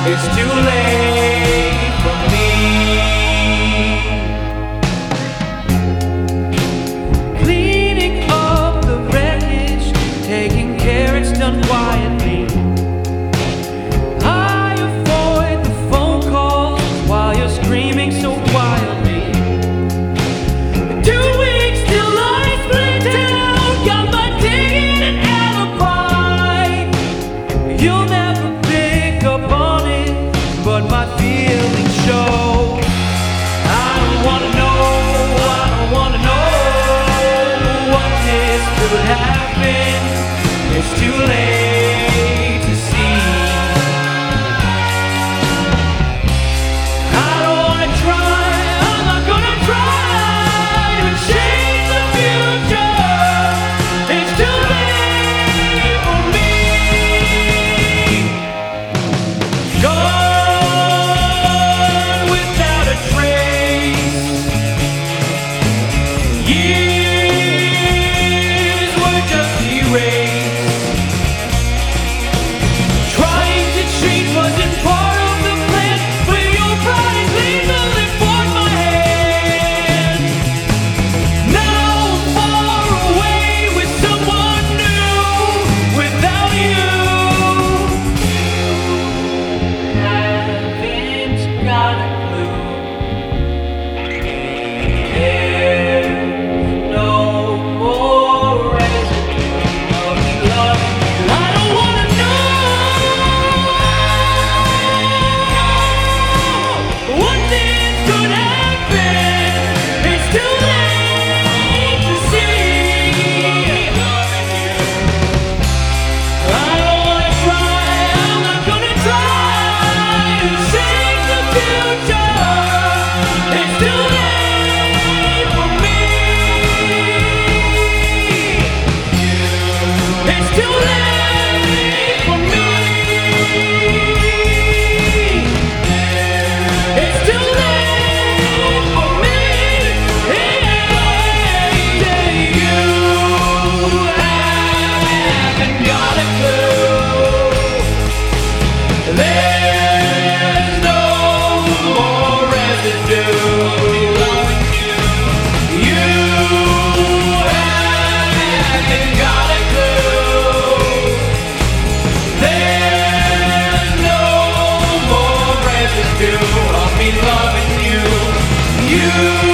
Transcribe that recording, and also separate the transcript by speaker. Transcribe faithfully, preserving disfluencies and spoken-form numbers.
Speaker 1: It's too late for me. Cleaning up the wreckage, taking care it's done quietly. I avoid the phone calls while you're screaming so wildly. Two weeks till I split down, got my ticket and alibi. You'll never pick up on it, but my feelings show. I don't wanna know, I don't wanna know what this could have been. It's too late to see. I don't wanna try, I'm not gonna try to change the future. It's too late for me. Gone without a trace. Years were just erased. Trying to change wasn't part of the plan, but your pride legally forced my hand. Now I'm far away with someone new. Without you, haven't got a clue. There's no more residue of me loving you. I don't wanna know what this could have been. It's too late to see. I don't wanna try, I'm not gonna try to change the future. It's too late for me. It's too late for me. It's too late for me. Yeah, you haven't got a clue. There's no more residue. You haven't got a clue. There's no more residue of me loving you. You